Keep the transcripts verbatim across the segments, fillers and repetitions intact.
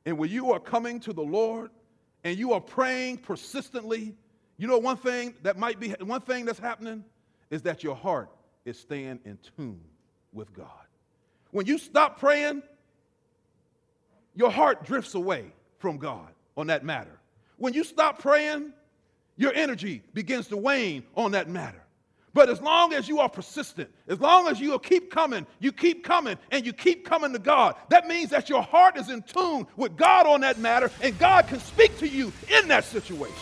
And when you are coming to the Lord and you are praying persistently, you know one thing that might be, one thing that's happening is that your heart is staying in tune with God. When you stop praying, your heart drifts away from God on that matter. When you stop praying, your energy begins to wane on that matter. But as long as you are persistent, as long as you keep coming, you keep coming, and you keep coming to God, that means that your heart is in tune with God on that matter, and God can speak to you in that situation.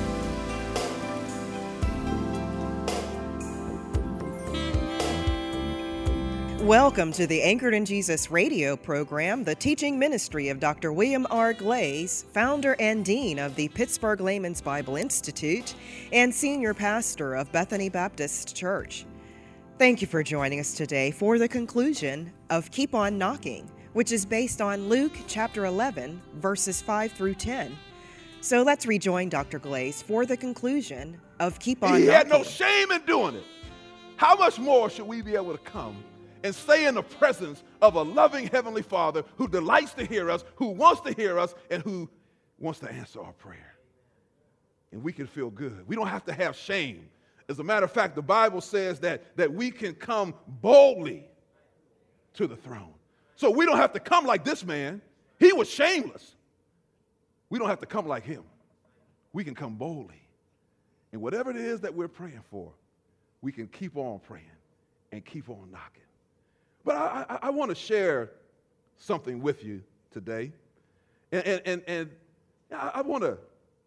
Welcome to the Anchored in Jesus radio program, the teaching ministry of Doctor William R. Glaze, founder and dean of the Pittsburgh Layman's Bible Institute and senior pastor of Bethany Baptist Church. Thank you for joining us today for the conclusion of Keep On Knocking, which is based on Luke chapter eleven, verses five through ten. So let's rejoin Doctor Glaze for the conclusion of Keep On He Knocking. He had no shame in doing it. How much more should we be able to come and stay in the presence of a loving Heavenly Father who delights to hear us, who wants to hear us, and who wants to answer our prayer? And we can feel good. We don't have to have shame. As a matter of fact, the Bible says that, that we can come boldly to the throne. So we don't have to come like this man. He was shameless. We don't have to come like him. We can come boldly. And whatever it is that we're praying for, we can keep on praying and keep on knocking. But I, I, I want to share something with you today. And, and, and, and I, I want to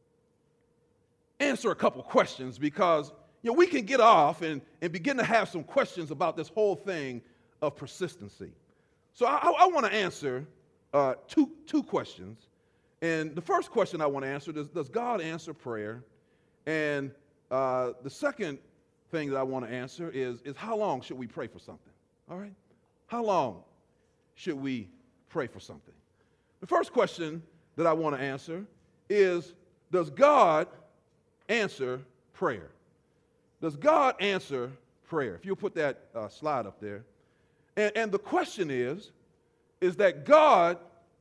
answer a couple questions because, you know, we can get off and, and begin to have some questions about this whole thing of persistency. So I, I want to answer uh, two, two questions. And the first question I want to answer is, does God answer prayer? And uh, the second thing that I want to answer is, is how long should we pray for something? All right? How long should we pray for something? The first question that I want to answer is, does God answer prayer? Does God answer prayer? If you'll put that uh, slide up there. And, and the question is, is that God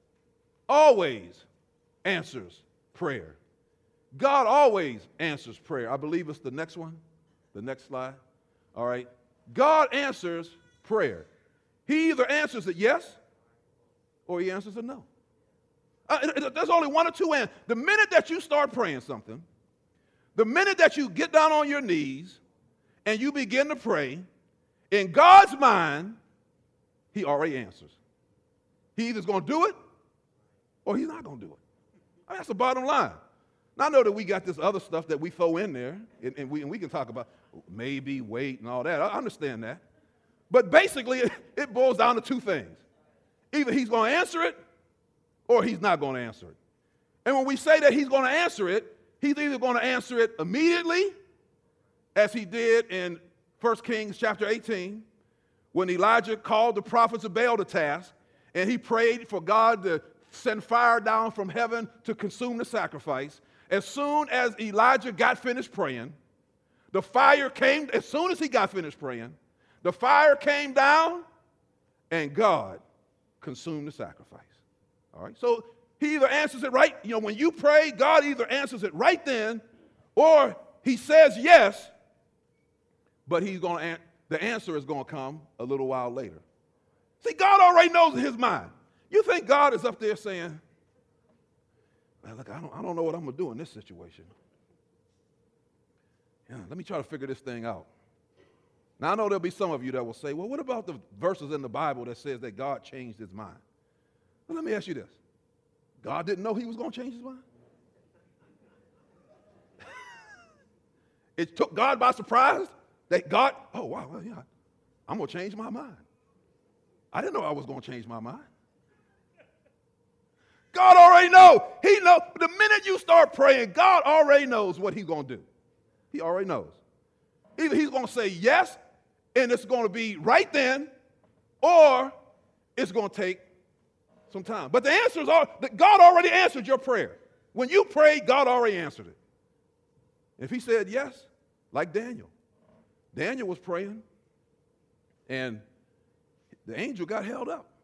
always answers prayer. God always answers prayer. I believe it's the next one, the next slide. All right. God answers prayer. He either answers it yes or he answers it no. Uh, there's only one or two answers. The minute that you start praying something, the minute that you get down on your knees and you begin to pray, in God's mind, he already answers. He either's going to do it or he's not going to do it. I mean, that's the bottom line. Now, I know that we got this other stuff that we throw in there, and, and, we, and we can talk about maybe, wait, and all that. I understand that. But basically, it, it boils down to two things. Either he's going to answer it or he's not going to answer it. And when we say that he's going to answer it, he's either going to answer it immediately, as he did in First Kings chapter eighteen, when Elijah called the prophets of Baal to task, and he prayed for God to send fire down from heaven to consume the sacrifice. As soon as Elijah got finished praying, the fire came, as soon as he got finished praying, the fire came down and God consumed the sacrifice. All right, so he either answers it right, you know, when you pray, God either answers it right then, or he says yes, but he's going to, the answer is going to come a little while later. See, God already knows in his mind. You think God is up there saying, well, look, I don't, I don't know what I'm going to do in this situation. Yeah, let me try to figure this thing out. Now, I know there'll be some of you that will say, well, what about the verses in the Bible that says that God changed his mind? Well, let me ask you this. God didn't know he was going to change his mind? It took God by surprise that God, oh, wow, well, yeah, I'm going to change my mind. I didn't know I was going to change my mind. God already knows. He knows. The minute you start praying, God already knows what he's going to do. He already knows. Either he's going to say yes, and it's going to be right then, or it's going to take some time. But the answers are that God already answered your prayer. When you prayed, God already answered it. If he said yes, like Daniel. Daniel was praying, and the angel got held up.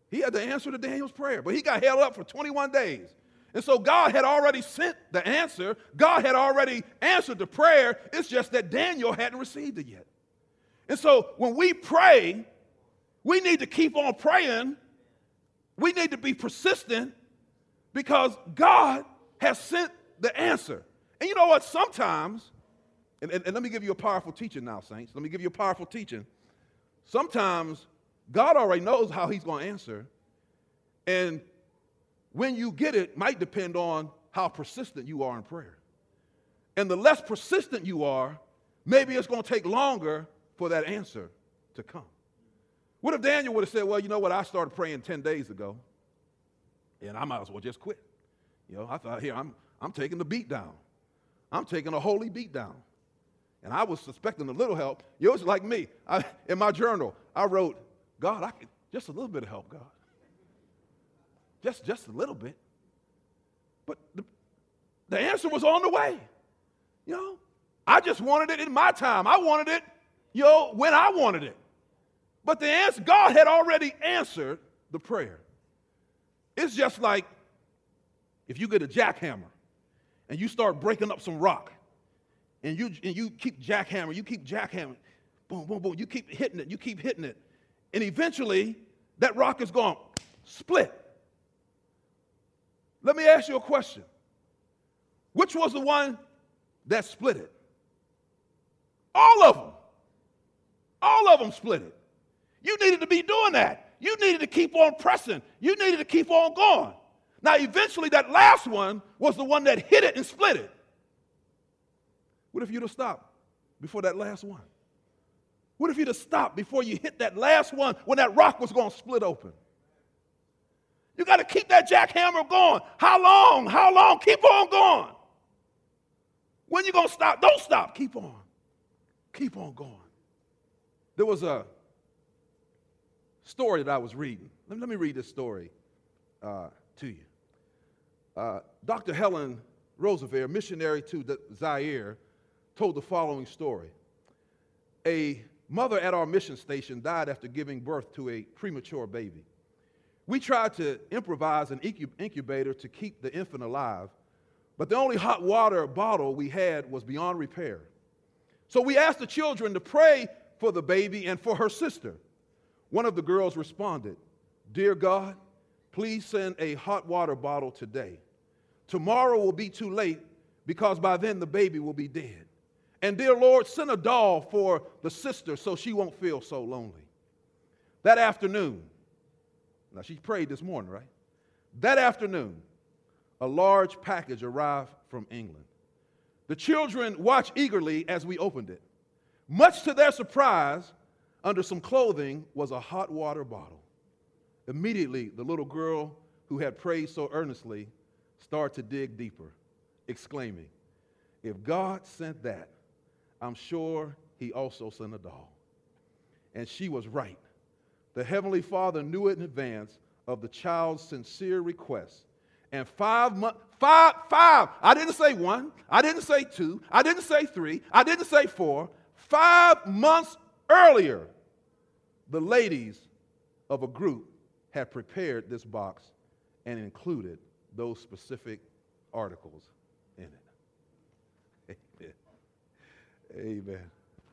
He had the answer to Daniel's prayer, but he got held up for twenty-one days. And so God had already sent the answer. God had already answered the prayer. It's just that Daniel hadn't received it yet. And so when we pray, we need to keep on praying. We need to be persistent because God has sent the answer. And you know what? Sometimes, and, and, and let me give you a powerful teaching now, saints. Let me give you a powerful teaching. Sometimes God already knows how he's going to answer. And when you get it might depend on how persistent you are in prayer. And the less persistent you are, maybe it's going to take longer for that answer to come. What if Daniel would have said, well, you know what, I started praying ten days ago, and I might as well just quit. You know, I thought, here, I'm, I'm taking the beat down. I'm taking a holy beat down. And I was suspecting a little help. You know, it's like me. I, in my journal, I wrote, God, I could, just a little bit of help, God. Just, just a little bit. But the, the answer was on the way. You know, I just wanted it in my time. I wanted it, you know, when I wanted it. But the answer, God had already answered the prayer. It's just like if you get a jackhammer and you start breaking up some rock and you, and you keep jackhammering, you keep jackhammering, boom, boom, boom, you keep hitting it, you keep hitting it, and eventually that rock is going to split. Let me ask you a question. Which was the one that split it? All of them. All of them split it. You needed to be doing that. You needed to keep on pressing. You needed to keep on going. Now, eventually, that last one was the one that hit it and split it. What if you'd have stopped before that last one? What if you'd have stopped before you hit that last one when that rock was going to split open? You got to keep that jackhammer going. How long? How long? Keep on going. When you going to stop? Don't stop. Keep on. Keep on going. There was a story that I was reading. Let me, let me read this story uh, to you. Uh, Doctor Helen Roosevelt, missionary to the Zaire, told the following story. A mother at our mission station died after giving birth to a premature baby. We tried to improvise an incubator to keep the infant alive, but the only hot water bottle we had was beyond repair. So we asked the children to pray for the baby and for her sister. One of the girls responded, "Dear God, please send a hot water bottle today. Tomorrow will be too late because by then the baby will be dead. And dear Lord, send a doll for the sister so she won't feel so lonely." That afternoon, now she prayed this morning, right? That afternoon, a large package arrived from England. The children watched eagerly as we opened it. Much to their surprise, under some clothing was a hot water bottle. Immediately, the little girl who had prayed so earnestly started to dig deeper, exclaiming, "If God sent that, I'm sure he also sent a doll." And she was right. The Heavenly Father knew it in advance of the child's sincere request. And five months, five, five, I didn't say one, I didn't say two, I didn't say three, I didn't say four. Five months earlier, the ladies of a group had prepared this box and included those specific articles in it. Amen. Amen.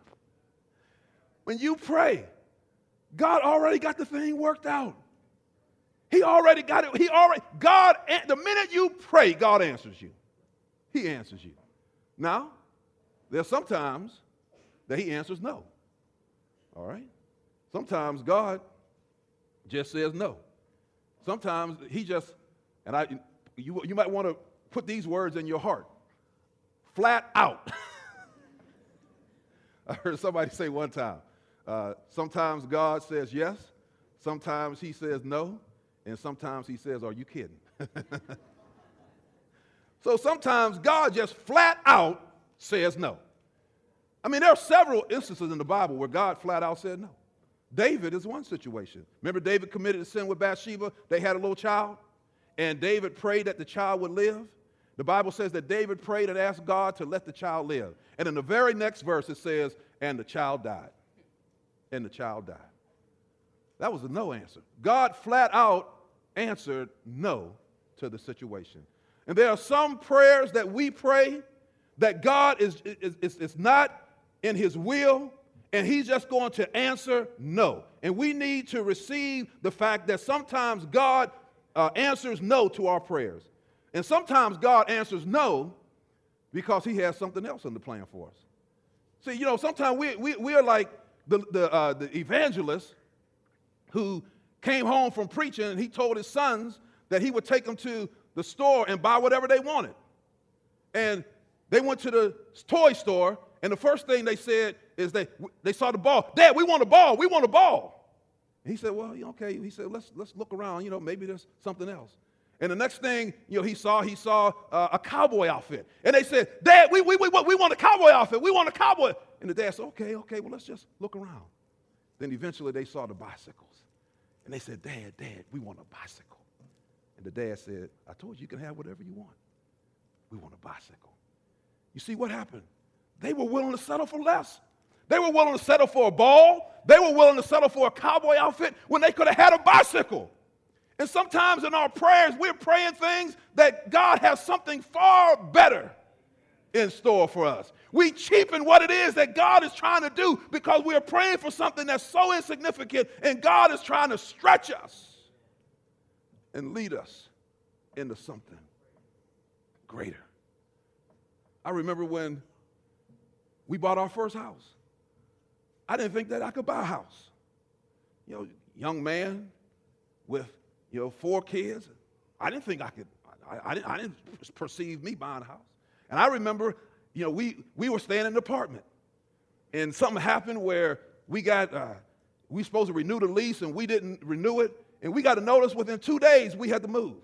When you pray, God already got the thing worked out. He already got it. He already, God, the minute you pray, God answers you. He answers you. Now, there's sometimes that he answers no. All right? Sometimes God just says no. Sometimes he just, and I, you, you might want to put these words in your heart. Flat out. I heard somebody say one time, uh, sometimes God says yes, sometimes he says no, and sometimes he says, "Are you kidding?" So sometimes God just flat out says no. I mean, there are several instances in the Bible where God flat out said no. David is one situation. Remember, David committed a sin with Bathsheba. They had a little child, and David prayed that the child would live. The Bible says that David prayed and asked God to let the child live. And in the very next verse, it says, "And the child died." And the child died. That was a no answer. God flat out answered no to the situation. And there are some prayers that we pray that God is, is, is, is not in his will, and he's just going to answer no. And we need to receive the fact that sometimes God uh, answers no to our prayers. And sometimes God answers no because he has something else in the plan for us. See, you know, sometimes we, we, we are like the, the, uh, the evangelist who came home from preaching, and he told his sons that he would take them to the store and buy whatever they wanted. And they went to the toy store, and the first thing they said is they, they saw the ball. Dad, we want a ball. We want a ball. And he said, well, okay. He said, let's, let's look around. You know, maybe there's something else. And the next thing, you know, he saw, he saw uh, a cowboy outfit. And they said, Dad, we, we, we, we want a cowboy outfit. We want a cowboy. And the dad said, okay, okay, well, let's just look around. Then eventually they saw the bicycles. And they said, Dad, Dad, we want a bicycle. And the dad said, I told you you can have whatever you want. We want a bicycle. You see what happened? They were willing to settle for less. They were willing to settle for a ball. They were willing to settle for a cowboy outfit when they could have had a bicycle. And sometimes in our prayers, we're praying things that God has something far better in store for us. We cheapen what it is that God is trying to do because we're praying for something that's so insignificant, and God is trying to stretch us and lead us into something greater. I remember when we bought our first house. I didn't think that I could buy a house. You know, young man with, you know, four kids. I didn't think I could, I, I, didn't, I didn't perceive me buying a house. And I remember, you know, we, we were staying in an apartment. And something happened where we got, uh, we were supposed to renew the lease, and we didn't renew it. And we got a notice within two days we had to move.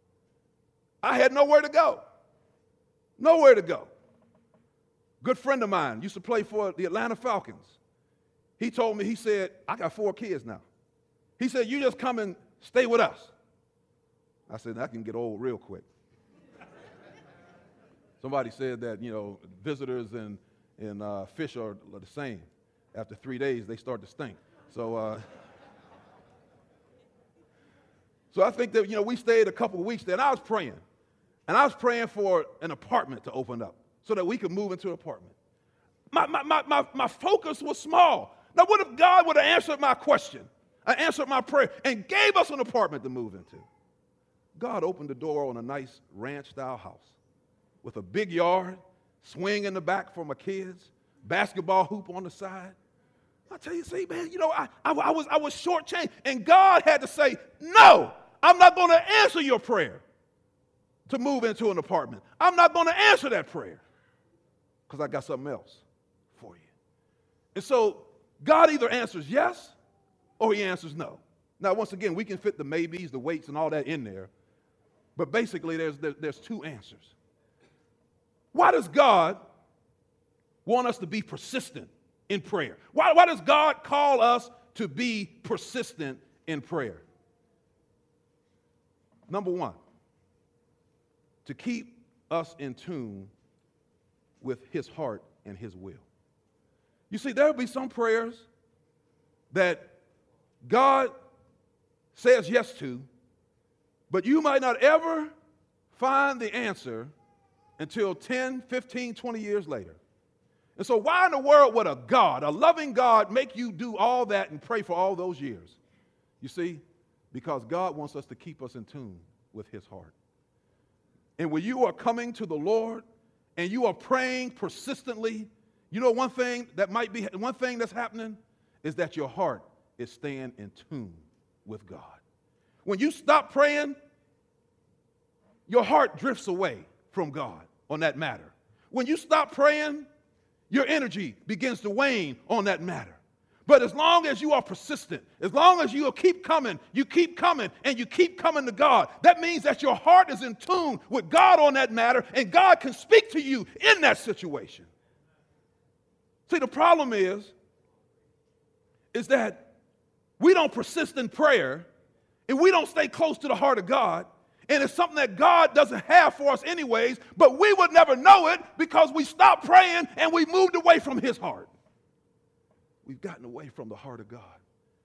I had nowhere to go. Nowhere to go. Good friend of mine used to play for the Atlanta Falcons. He told me, he said, I got four kids now. He said, you just come and stay with us. I said, that can get old real quick. Somebody said that, you know, visitors and, and uh, fish are the same. After three days, they start to stink. So, uh, so I think that, you know, we stayed a couple of weeks there, and I was praying. And I was praying for an apartment to open up so that we could move into an apartment. My, my, my, my, my focus was small. Now, what if God would have answered my question, uh, answered my prayer, and gave us an apartment to move into? God opened the door on a nice ranch-style house with a big yard, swing in the back for my kids, basketball hoop on the side. I tell you, see, man, you know, I, I, I was I was shortchanged, and God had to say, no, I'm not going to answer your prayer to move into an apartment. I'm not going to answer that prayer because I got something else for you. And so God either answers yes or he answers no. Now, once again, we can fit the maybes, the waits, and all that in there, but basically there's, there, there's two answers. Why does God want us to be persistent in prayer? Why, why does God call us to be persistent in prayer? Number one, to keep us in tune with his heart and his will. You see, there will be some prayers that God says yes to, but you might not ever find the answer until ten, fifteen, twenty years later. And so why in the world would a God, a loving God, make you do all that and pray for all those years? You see, because God wants us to keep us in tune with his heart. And when you are coming to the Lord and you are praying persistently, you know one thing that might be, one thing that's happening is that your heart is staying in tune with God. When you stop praying, your heart drifts away from God on that matter. When you stop praying, your energy begins to wane on that matter. But as long as you are persistent, as long as you keep coming, you keep coming, and you keep coming to God, that means that your heart is in tune with God on that matter, and God can speak to you in that situation. See, the problem is, is that we don't persist in prayer, and we don't stay close to the heart of God, and it's something that God doesn't have for us anyways, but we would never know it because we stopped praying and we moved away from his heart. We've gotten away from the heart of God.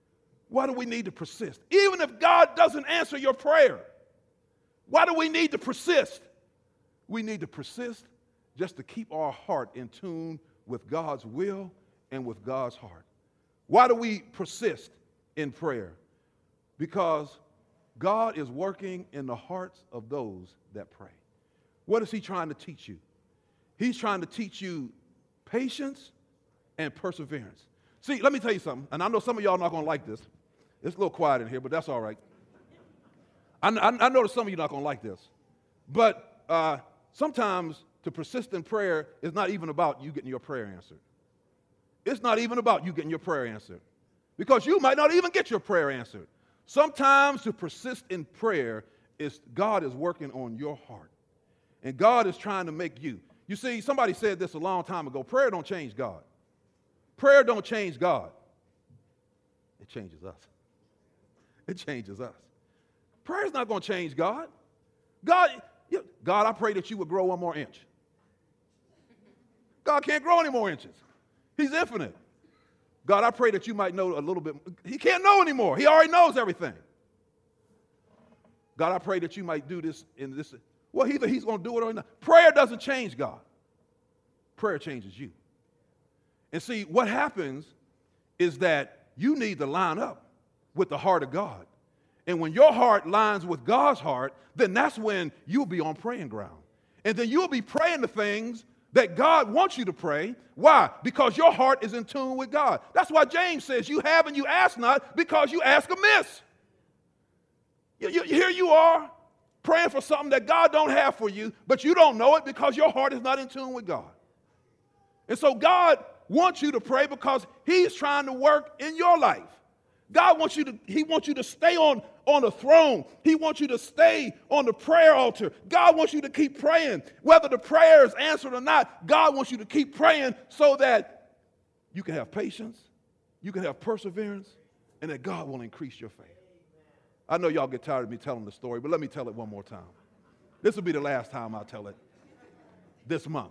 Why do we need to persist? Even if God doesn't answer your prayer, why do we need to persist? We need to persist just to keep our heart in tune with God's will and with God's heart. Why do we persist in prayer? Because God is working in the hearts of those that pray. What is he trying to teach you? He's trying to teach you patience and perseverance. See, let me tell you something, and I know some of y'all are not going to like this. It's a little quiet in here, but that's all right. I, I, I know that some of you are not going to like this. But uh, sometimes to persist in prayer is not even about you getting your prayer answered. It's not even about you getting your prayer answered. Because you might not even get your prayer answered. Sometimes to persist in prayer is God is working on your heart. And God is trying to make you. You see, somebody said this a long time ago. Prayer don't change God. Prayer don't change God. It changes us. It changes us. Prayer is not going to change God. God, you, God, I pray that you would grow one more inch. God can't grow any more inches. He's infinite. God, I pray that you might know a little bit. He can't know anymore. He already knows everything. God, I pray that you might do this in this. Well, either he's going to do it or not. Prayer doesn't change God. Prayer changes you. And see, what happens is that you need to line up with the heart of God. And when your heart lines with God's heart, then that's when you'll be on praying ground. And then you'll be praying the things that God wants you to pray. Why? Because your heart is in tune with God. That's why James says, you have and you ask not because you ask amiss. You, you, here you are praying for something that God don't have for you, but you don't know it because your heart is not in tune with God. And so God wants you to pray because he's trying to work in your life. God wants you to, he wants you to stay on, on the throne. He wants you to stay on the prayer altar. God wants you to keep praying. Whether the prayer is answered or not, God wants you to keep praying so that you can have patience, you can have perseverance, and that God will increase your faith. I know y'all get tired of me telling the story, but let me tell it one more time. This will be the last time I'll tell it this month.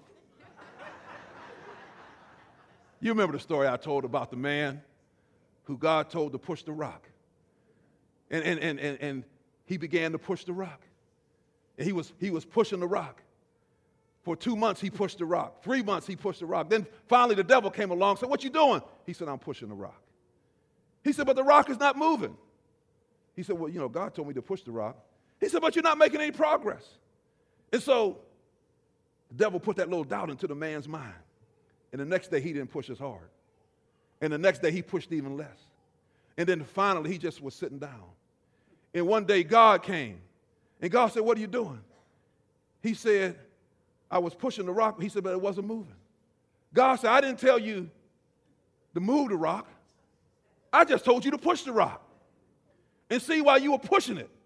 You remember the story I told about the man who God told to push the rock. And, and, and, and, and he began to push the rock. And he was, he was pushing the rock. For two months, he pushed the rock. Three months, he pushed the rock. Then finally, the devil came along and said, what you doing? He said, I'm pushing the rock. He said, but the rock is not moving. He said, well, you know, God told me to push the rock. He said, but you're not making any progress. And so the devil put that little doubt into the man's mind. And the next day, he didn't push as hard. And the next day, he pushed even less. And then finally, he just was sitting down. And one day, God came. And God said, what are you doing? He said, I was pushing the rock. He said, but it wasn't moving. God said, I didn't tell you to move the rock. I just told you to push the rock. And see, while you were pushing it,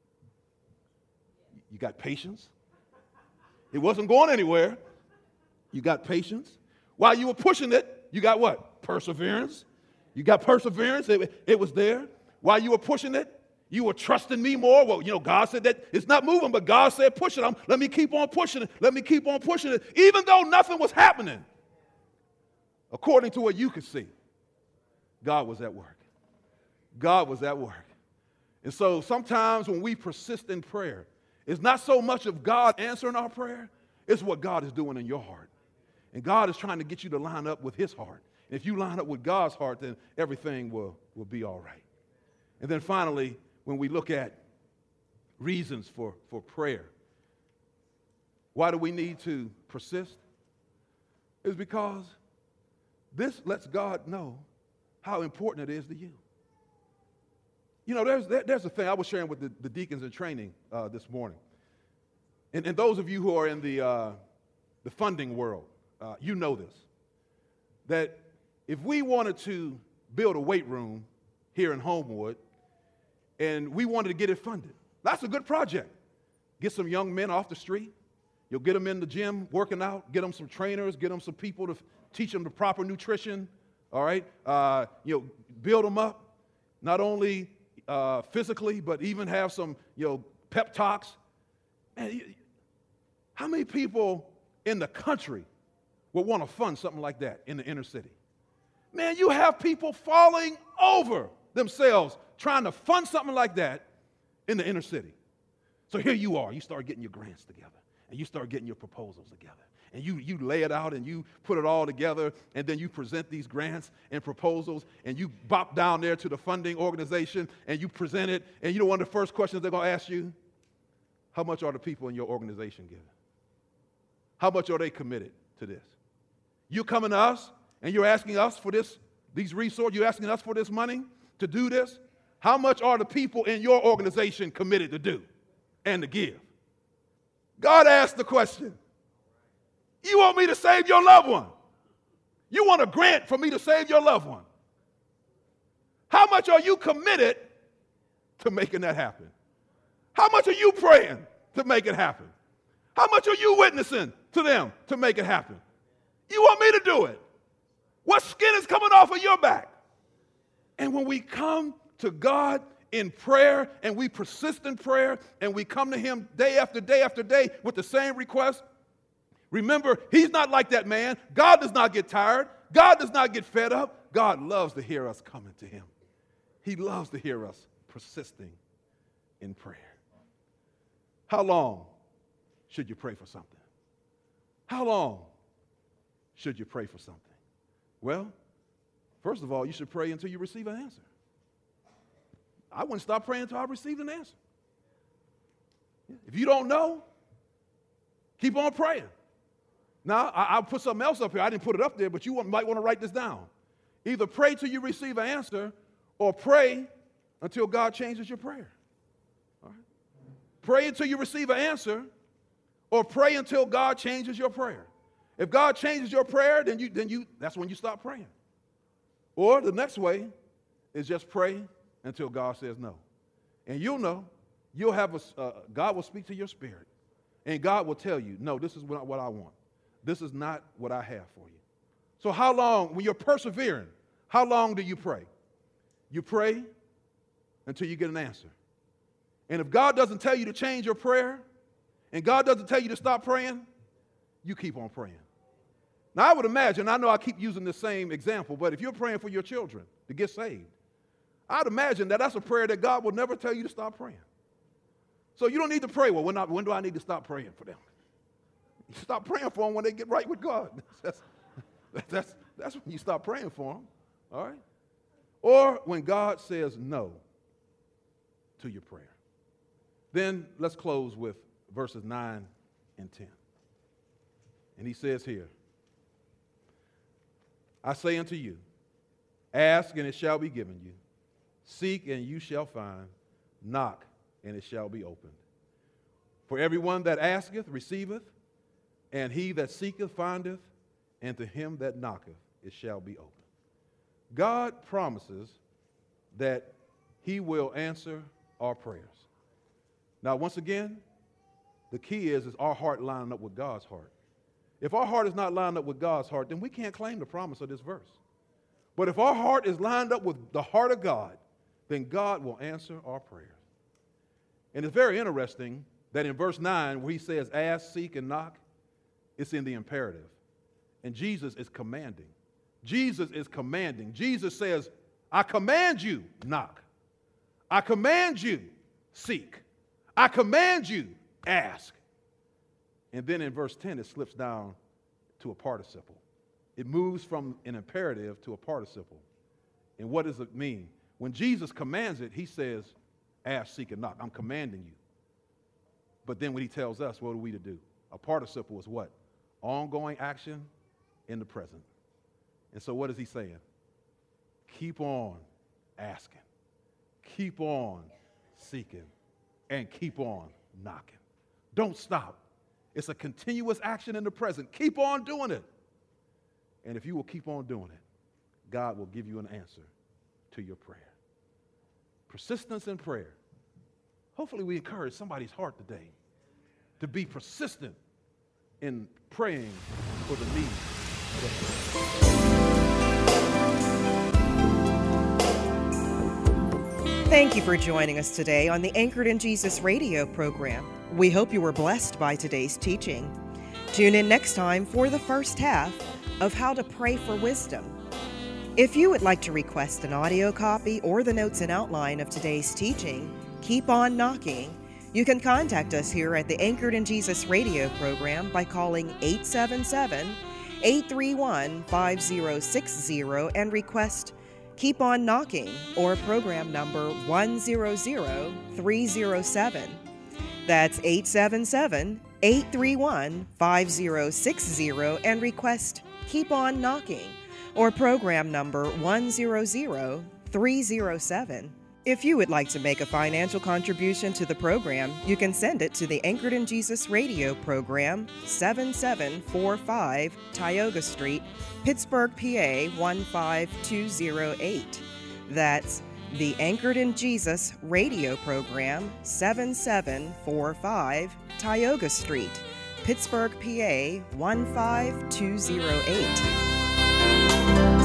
you got patience. It wasn't going anywhere. You got patience. While you were pushing it, you got what? Perseverance. You got perseverance. It, it was there. While you were pushing it, you were trusting me more. Well, you know, God said that it's not moving, but God said push it. I'm, let me keep on pushing it. Let me keep on pushing it. Even though nothing was happening, according to what you could see, God was at work. God was at work. And so sometimes when we persist in prayer, it's not so much of God answering our prayer, it's what God is doing in your heart. And God is trying to get you to line up with his heart. And if you line up with God's heart, then everything will, will be all right. And then finally, when we look at reasons for, for prayer, why do we need to persist? It's because this lets God know how important it is to you. You know, there's, there's a thing I was sharing with the, the deacons in training uh, this morning. And, and those of you who are in the, uh, the funding world, uh, you know this, that if we wanted to build a weight room here in Homewood and we wanted to get it funded, that's a good project. Get some young men off the street. You'll get them in the gym working out, get them some trainers, get them some people to f- teach them the proper nutrition, all right? Uh, you know, build them up, not only uh, physically, but even have some, you know, pep talks. Man, you, how many people in the country would want to fund something like that in the inner city? Man, you have people falling over themselves trying to fund something like that in the inner city. So here you are. You start getting your grants together, and you start getting your proposals together. And you, you lay it out, and you put it all together, and then you present these grants and proposals, and you bop down there to the funding organization, and you present it, and you know one of the first questions they're going to ask you? How much are the people in your organization giving? How much are they committed to this? You're coming to us, and you're asking us for this, these resources, you're asking us for this money to do this? How much are the people in your organization committed to do and to give? God asked the question. You want me to save your loved one? You want a grant for me to save your loved one? How much are you committed to making that happen? How much are you praying to make it happen? How much are you witnessing to them to make it happen? You want me to do it? What skin is coming off of your back? And when we come to God in prayer and we persist in prayer and we come to him day after day after day with the same request, remember, he's not like that man. God does not get tired. God does not get fed up. God loves to hear us coming to him. He loves to hear us persisting in prayer. How long should you pray for something? How long should you pray for something? Well, first of all, you should pray until you receive an answer. I wouldn't stop praying until I received an answer. If you don't know, keep on praying. Now, I, I'll put something else up here. I didn't put it up there, but you want, might want to write this down. Either pray till you receive an answer or pray until God changes your prayer. All right? Pray until you receive an answer or pray until God changes your prayer. If God changes your prayer, then you, then you, that's when you stop praying. Or the next way is just pray until God says no. And you'll know, you'll have a, uh, God will speak to your spirit. And God will tell you, no, this is what, what I want. This is not what I have for you. So how long, when you're persevering, how long do you pray? You pray until you get an answer. And if God doesn't tell you to change your prayer, and God doesn't tell you to stop praying, you keep on praying. Now, I would imagine, I know I keep using the same example, but if you're praying for your children to get saved, I'd imagine that that's a prayer that God will never tell you to stop praying. So you don't need to pray, well, when, I, when do I need to stop praying for them? You stop praying for them when they get right with God. That's, that's, that's when you stop praying for them, all right? Or when God says no to your prayer. Then let's close with verses nine and ten. And he says here, I say unto you, ask and it shall be given you. Seek and you shall find. Knock and it shall be opened. For everyone that asketh receiveth, and he that seeketh findeth, and to him that knocketh it shall be opened. God promises that he will answer our prayers. Now, once again, the key is, is our heart lining up with God's heart. If our heart is not lined up with God's heart, then we can't claim the promise of this verse. But if our heart is lined up with the heart of God, then God will answer our prayers. And it's very interesting that in verse nine, where he says, ask, seek, and knock, it's in the imperative. And Jesus is commanding. Jesus is commanding. Jesus says, I command you, knock. I command you, seek. I command you, ask. And then in verse ten, it slips down to a participle. It moves from an imperative to a participle. And what does it mean? When Jesus commands it, he says, ask, seek, and knock. I'm commanding you. But then when he tells us, what are we to do? A participle is what? Ongoing action in the present. And so what is he saying? Keep on asking. Keep on seeking. And keep on knocking. Don't stop. It's a continuous action in the present. Keep on doing it. And if you will keep on doing it, God will give you an answer to your prayer. Persistence in prayer. Hopefully we encourage somebody's heart today to be persistent in praying for the needs of the Thank you for joining us today on the Anchored in Jesus radio program. We hope you were blessed by today's teaching. Tune in next time for the first half of How to Pray for Wisdom. If you would like to request an audio copy or the notes and outline of today's teaching, Keep On Knocking, you can contact us here at the Anchored in Jesus radio program by calling eight seven seven, eight three one, five zero six zero and request Keep On Knocking or program number one zero zero three zero seven. That's eight seven seven, eight three one, five zero six zero and request Keep On Knocking or program number one zero zero three zero seven. If you would like to make a financial contribution to the program, you can send it to the Anchored in Jesus radio program, seven seven four five Tioga Street, Pittsburgh, P A one five two zero eight. That's the Anchored in Jesus radio program, seven seven four five Tioga Street, Pittsburgh, P A one five two zero eight.